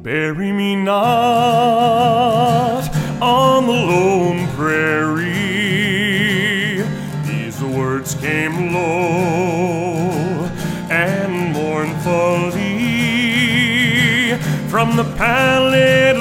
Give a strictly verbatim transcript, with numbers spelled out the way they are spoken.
Bury me not on the lone prairie. These words came low and mournfully from the pallid